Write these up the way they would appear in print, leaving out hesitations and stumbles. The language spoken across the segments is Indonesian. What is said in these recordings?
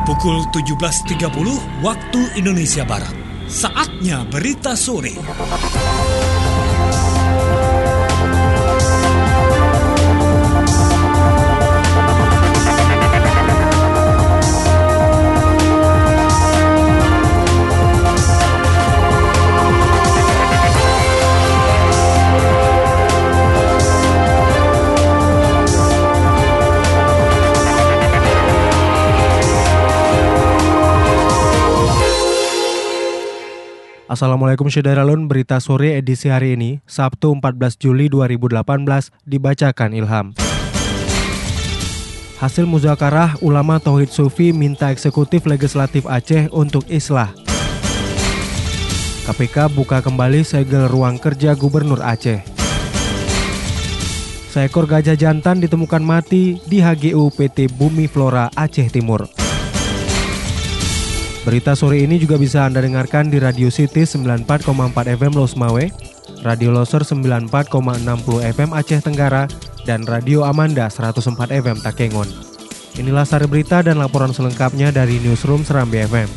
Pukul 17.30 waktu Indonesia Barat. Saatnya berita sore. Assalamualaikum Syederalun, berita sore edisi hari ini, Sabtu 14 Juli 2018, dibacakan Ilham. Hasil muzakarah ulama Tauhid Sufi minta eksekutif legislatif Aceh untuk islah. KPK buka kembali segel ruang kerja Gubernur Aceh. Seekor gajah jantan ditemukan mati di HGU PT Bumi Flora Aceh Timur. Berita sore ini juga bisa Anda dengarkan di Radio City 94,4 FM Losmawe, Radio Loser 94,60 FM Aceh Tenggara, dan Radio Amanda 104 FM Takengon. Inilah sari berita dan laporan selengkapnya dari Newsroom Serambi FM.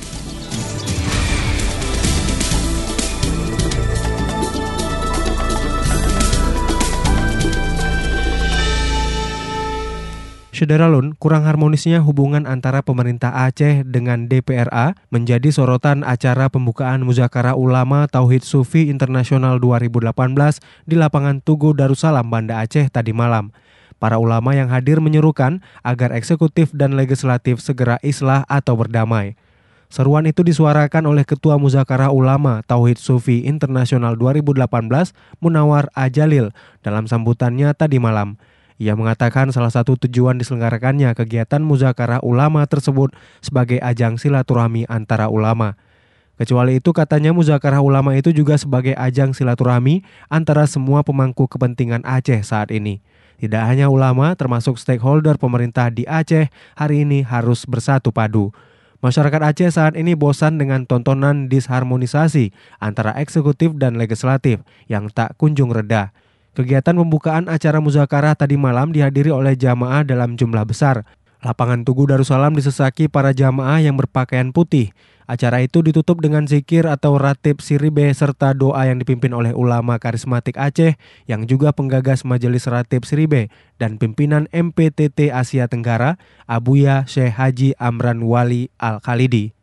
Syederalun, kurang harmonisnya hubungan antara pemerintah Aceh dengan DPRA menjadi sorotan acara pembukaan Muzakarah Ulama Tauhid Sufi Internasional 2018 di lapangan Tugu Darussalam, Banda Aceh tadi malam. Para ulama yang hadir menyerukan agar eksekutif dan legislatif segera islah atau berdamai. Seruan itu disuarakan oleh Ketua Muzakarah Ulama Tauhid Sufi Internasional 2018, Munawar Ajalil, dalam sambutannya tadi malam. Ia mengatakan salah satu tujuan diselenggarakannya kegiatan muzakarah ulama tersebut sebagai ajang silaturahmi antara ulama. Kecuali itu, katanya muzakarah ulama itu juga sebagai ajang silaturahmi antara semua pemangku kepentingan Aceh saat ini. Tidak hanya ulama, termasuk stakeholder pemerintah di Aceh hari ini harus bersatu padu. Masyarakat Aceh saat ini bosan dengan tontonan disharmonisasi antara eksekutif dan legislatif yang tak kunjung reda. Kegiatan pembukaan acara muzakarah tadi malam dihadiri oleh jamaah dalam jumlah besar. Lapangan Tugu Darussalam disesaki para jamaah yang berpakaian putih. Acara itu ditutup dengan zikir atau ratib siribe serta doa yang dipimpin oleh ulama karismatik Aceh yang juga penggagas majelis ratib siribe dan pimpinan MPTT Asia Tenggara, Abuya Syekh Haji Amran Wali Al-Khalidi.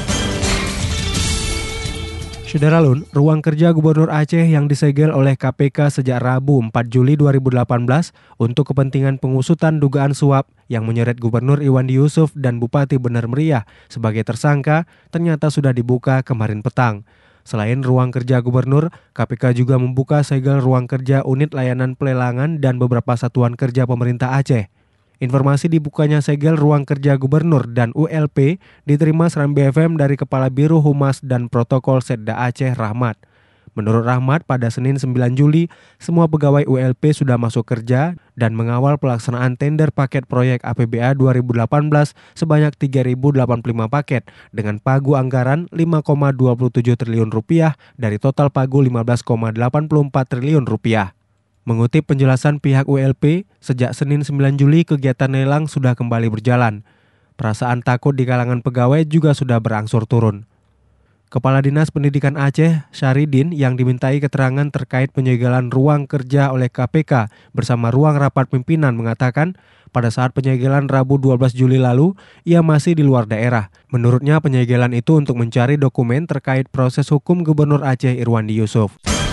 Syederalun, ruang kerja Gubernur Aceh yang disegel oleh KPK sejak Rabu 4 Juli 2018 untuk kepentingan pengusutan dugaan suap yang menyeret Gubernur Iwandi Yusuf dan Bupati Bener Meriah sebagai tersangka ternyata sudah dibuka kemarin petang. Selain ruang kerja Gubernur, KPK juga membuka segel ruang kerja unit layanan pelelangan dan beberapa satuan kerja pemerintah Aceh. Informasi dibukanya segel ruang kerja Gubernur dan ULP diterima Serambi FM dari Kepala Biro Humas dan Protokol Setda Aceh, Rahmat. Menurut Rahmat, pada Senin 9 Juli, semua pegawai ULP sudah masuk kerja dan mengawal pelaksanaan tender paket proyek APBA 2018 sebanyak 3.085 paket dengan pagu anggaran 5,27 triliun rupiah dari total pagu 15,84 triliun rupiah. Mengutip penjelasan pihak ULP, sejak Senin 9 Juli kegiatan lelang sudah kembali berjalan. Perasaan takut di kalangan pegawai juga sudah berangsur turun. Kepala Dinas Pendidikan Aceh, Syaridin, yang dimintai keterangan terkait penyegelan ruang kerja oleh KPK bersama ruang rapat pimpinan mengatakan, pada saat penyegelan Rabu 12 Juli lalu, ia masih di luar daerah. Menurutnya penyegelan itu untuk mencari dokumen terkait proses hukum Gubernur Aceh Irwandi Yusuf.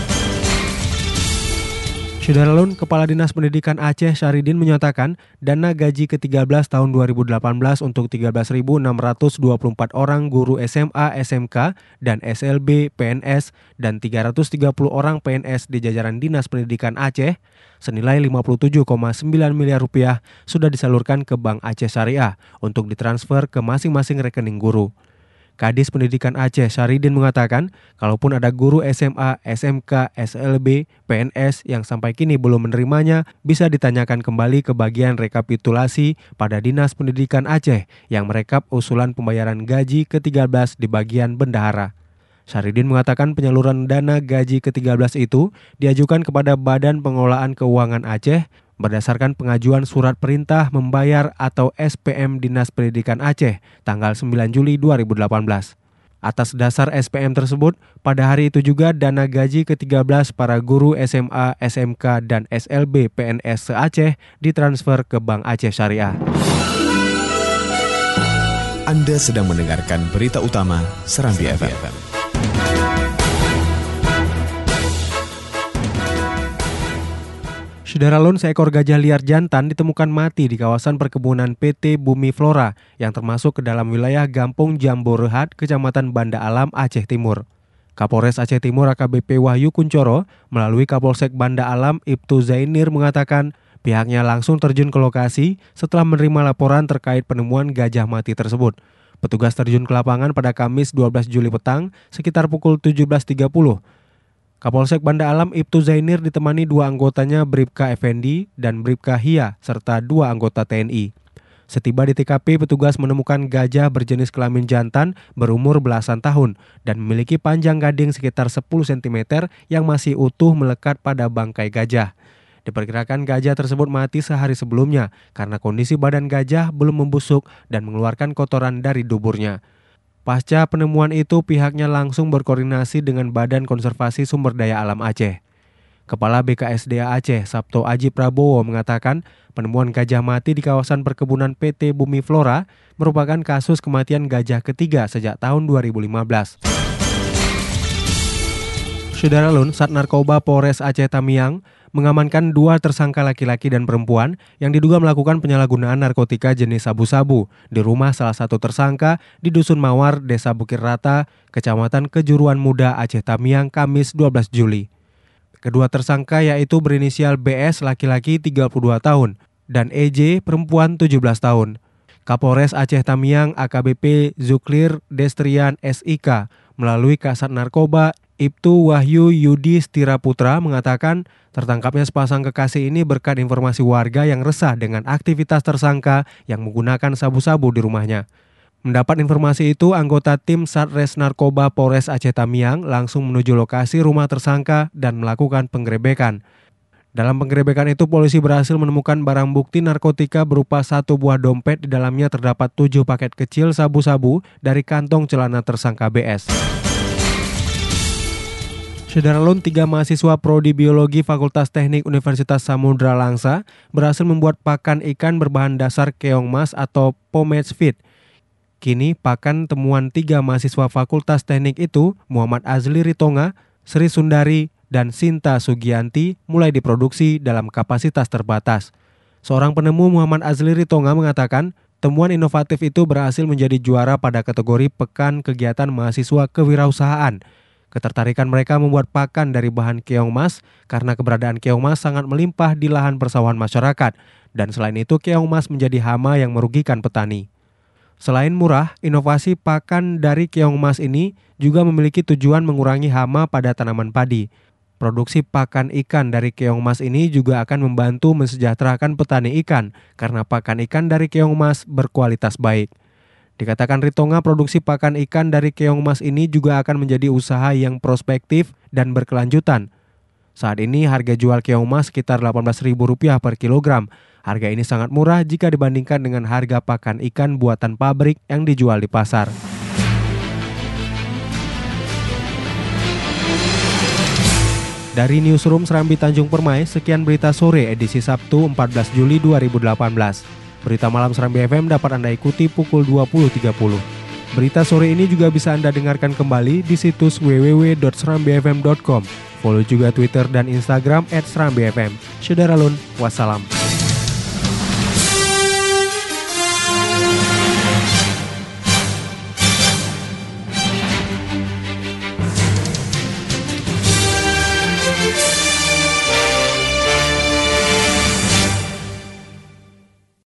Syederalun, Kepala Dinas Pendidikan Aceh Syaridin menyatakan dana gaji ke-13 tahun 2018 untuk 13.624 orang guru SMA, SMK, dan SLB, PNS, dan 330 orang PNS di jajaran Dinas Pendidikan Aceh senilai 57,9 miliar rupiah sudah disalurkan ke Bank Aceh Syariah untuk ditransfer ke masing-masing rekening guru. Kadis Pendidikan Aceh Syaridin mengatakan, kalaupun ada guru SMA, SMK, SLB, PNS yang sampai kini belum menerimanya, bisa ditanyakan kembali ke bagian rekapitulasi pada Dinas Pendidikan Aceh yang merekap usulan pembayaran gaji ke-13 di bagian bendahara. Syaridin mengatakan penyaluran dana gaji ke-13 itu diajukan kepada Badan Pengelolaan Keuangan Aceh berdasarkan pengajuan Surat Perintah Membayar atau SPM Dinas Pendidikan Aceh tanggal 9 Juli 2018. Atas dasar SPM tersebut, pada hari itu juga dana gaji ke-13 para guru SMA, SMK, dan SLB PNS se-Aceh ditransfer ke Bank Aceh Syariah. Anda sedang mendengarkan berita utama Serambi FM. Saudara, seekor gajah liar jantan ditemukan mati di kawasan perkebunan PT Bumi Flora yang termasuk ke dalam wilayah Gampung Jambo Rehat, Kecamatan Banda Alam, Aceh Timur. Kapolres Aceh Timur AKBP Wahyu Kuncoro melalui Kapolsek Banda Alam Ibtu Zainir mengatakan pihaknya langsung terjun ke lokasi setelah menerima laporan terkait penemuan gajah mati tersebut. Petugas terjun ke lapangan pada Kamis 12 Juli petang sekitar pukul 17.30. Kapolsek Banda Alam Ibtu Zainir ditemani dua anggotanya Bribka Effendi dan Bribka Hia serta dua anggota TNI. Setiba di TKP, petugas menemukan gajah berjenis kelamin jantan berumur belasan tahun dan memiliki panjang gading sekitar 10 cm yang masih utuh melekat pada bangkai gajah. Diperkirakan gajah tersebut mati sehari sebelumnya karena kondisi badan gajah belum membusuk dan mengeluarkan kotoran dari duburnya. Pasca penemuan itu, pihaknya langsung berkoordinasi dengan Badan Konservasi Sumber Daya Alam Aceh. Kepala BKSDA Aceh, Sabto Aji Prabowo, mengatakan penemuan gajah mati di kawasan perkebunan PT Bumi Flora merupakan kasus kematian gajah ketiga sejak tahun 2015. Saudara, Sat Narkoba Polres Aceh Tamiang mengamankan dua tersangka laki-laki dan perempuan yang diduga melakukan penyalahgunaan narkotika jenis sabu-sabu di rumah salah satu tersangka di Dusun Mawar, Desa Bukit Rata, Kecamatan Kejuruan Muda, Aceh Tamiang, Kamis 12 Juli. Kedua tersangka yaitu berinisial BS laki-laki 32 tahun dan EJ perempuan 17 tahun. Kapolres Aceh Tamiang AKBP Zuklir Destrian SIK melalui Kasat Narkoba Ibtu Wahyu Yudi Stiraputra mengatakan tertangkapnya sepasang kekasih ini berkat informasi warga yang resah dengan aktivitas tersangka yang menggunakan sabu-sabu di rumahnya. Mendapat informasi itu, anggota tim Satres Narkoba Polres Aceh Tamiang langsung menuju lokasi rumah tersangka dan melakukan penggerebekan. Dalam penggerebekan itu, polisi berhasil menemukan barang bukti narkotika berupa satu buah dompet. Di dalamnya terdapat 7 paket kecil sabu-sabu dari kantong celana tersangka BS. Saudara, 3 mahasiswa Prodi Biologi Fakultas Teknik Universitas Samudra Langsa berhasil membuat pakan ikan berbahan dasar keong mas atau pomade feed. Kini pakan temuan 3 mahasiswa Fakultas Teknik itu, Muhammad Azli Ritonga, Sri Sundari, dan Sinta Sugianti, mulai diproduksi dalam kapasitas terbatas. Seorang penemu, Muhammad Azli Ritonga, mengatakan temuan inovatif itu berhasil menjadi juara pada kategori Pekan Kegiatan Mahasiswa Kewirausahaan. Ketertarikan mereka membuat pakan dari bahan keong mas karena keberadaan keong mas sangat melimpah di lahan persawahan masyarakat, dan selain itu keong mas menjadi hama yang merugikan petani. Selain murah, inovasi pakan dari keong mas ini juga memiliki tujuan mengurangi hama pada tanaman padi. Produksi pakan ikan dari keong mas ini juga akan membantu mensejahterakan petani ikan karena pakan ikan dari keong mas berkualitas baik. Dikatakan Ritonga, produksi pakan ikan dari keong mas ini juga akan menjadi usaha yang prospektif dan berkelanjutan. Saat ini harga jual keong mas sekitar Rp18.000 per kilogram. Harga ini sangat murah jika dibandingkan dengan harga pakan ikan buatan pabrik yang dijual di pasar. Dari Newsroom Serambi Tanjung Permai, sekian berita sore edisi Sabtu 14 Juli 2018. Berita malam Serambi FM dapat Anda ikuti pukul 20.30. Berita sore ini juga bisa Anda dengarkan kembali di situs www.serambifm.com. Follow juga Twitter dan Instagram @serambifm. Saudara, wassalam.